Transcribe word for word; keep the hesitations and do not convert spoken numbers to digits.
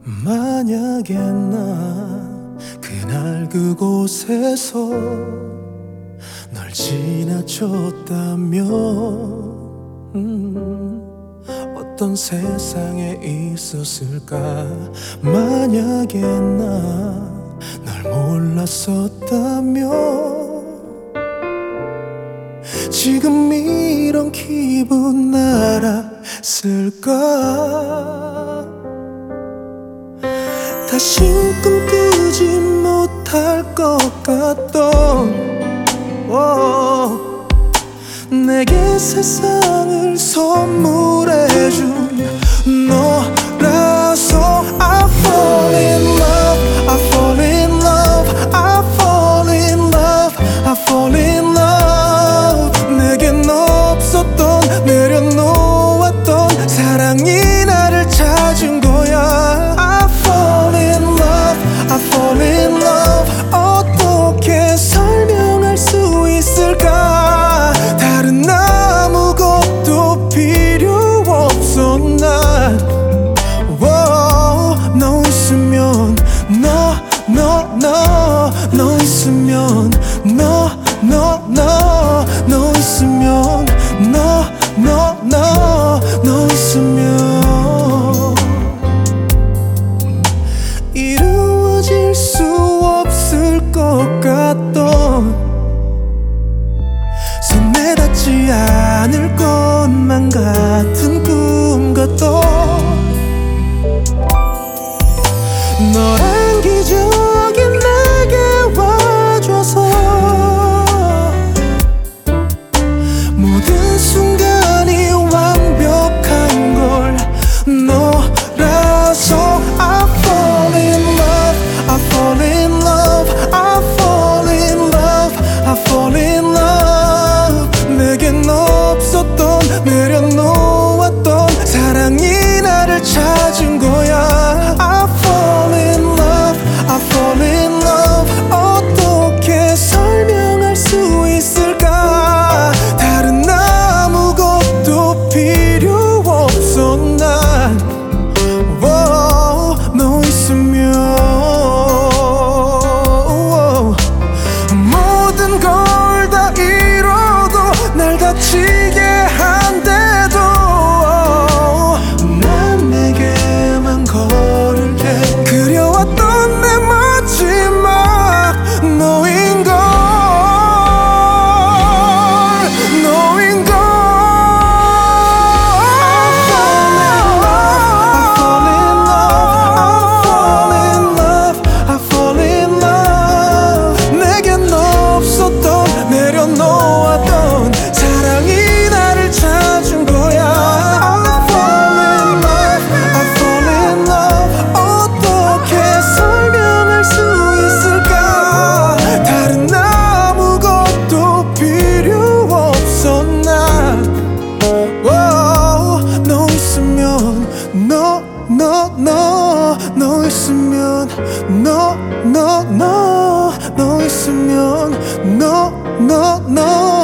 만약에 나 그날 그곳에서 널 지나쳤다면 음, 어떤 세상에 있었을까. 만약에 나 널 몰랐었다면 지금 이런 기분 알았을까. 다시 꿈꾸지 못할 것 같던 오, 내게 세상을 선물해준 너라서 I fall in love, I fall in love, I fall in love, I fall in love. 내겐 없었던 내려놓았던 사랑이 나를 찾은 거야. I fall in love, I fall in love. 어떻게 설명할 수 있을까. 다른 아무것도 필요 없어 난. 너 있으면 너 너 너 너 있으면 너 너 너 너 있으면 너 너 너 너 있으면 이루어질 수 없을 것 같던 손에 닿지 않을 것만 같은 꿈 같던 너란 기적이 내게 와줘서 모든 순간이 완벽한 걸 너라서 I fall in love, I fall in love, I fall in love, I fall in love. 내겐 없었던 내려놓았던 사랑이 나를 찾은 거야. I fall in love, I fall in love. 어떻게 설명할 수 있을까. 다른 아무것도 필요 없어 난. 너 있으면 모든 걸 다 잃어도 날 다치게 한데도 난 내게만 걸을게. 그려왔던 내 마지막 너인걸, 너인걸. I fall in love, I fall in love. 내겐 없었던 내려놓았던 사랑이 나를 찾은 거야. I fall in love, I fall in love. 어떻게 설명할 수 있을까. 다른 아무것도 필요 없어 난. 너 있으면 너 너 너 너 있으면 너 너 너 너 있으면 너 너 너